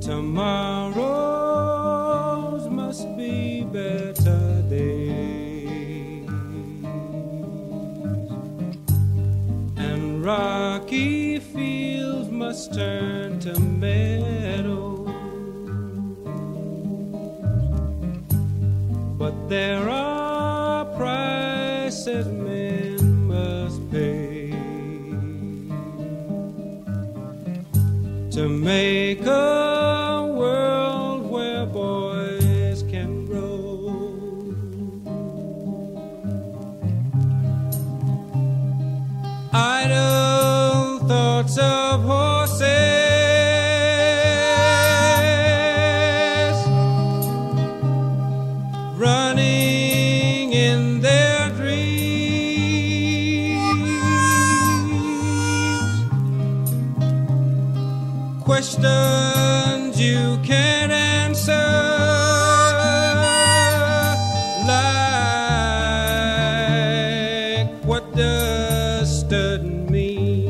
Tomorrows must be better days, and rocky fields must turn to meadows. But there are prices men must pay to make a world where boys can grow. Idle thoughts of horses running in their dreams, questions you can't answer, like what does student mean?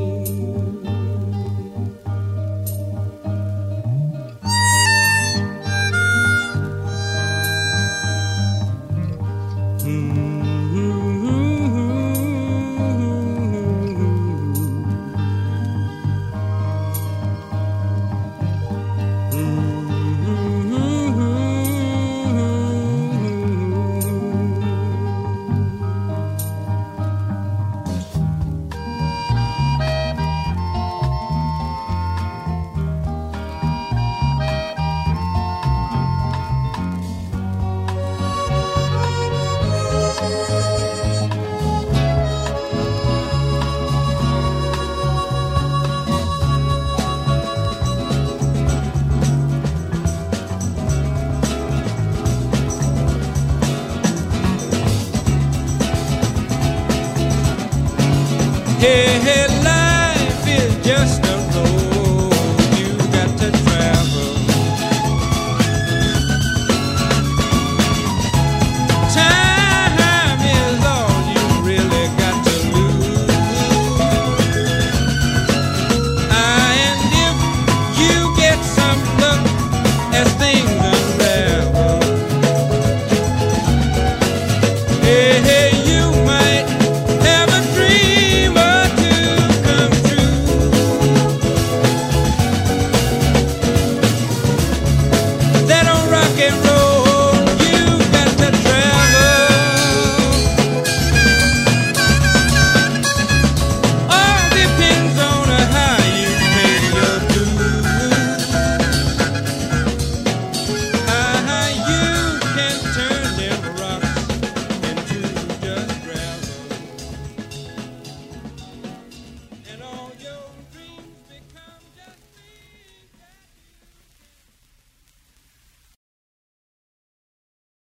Hey, hey.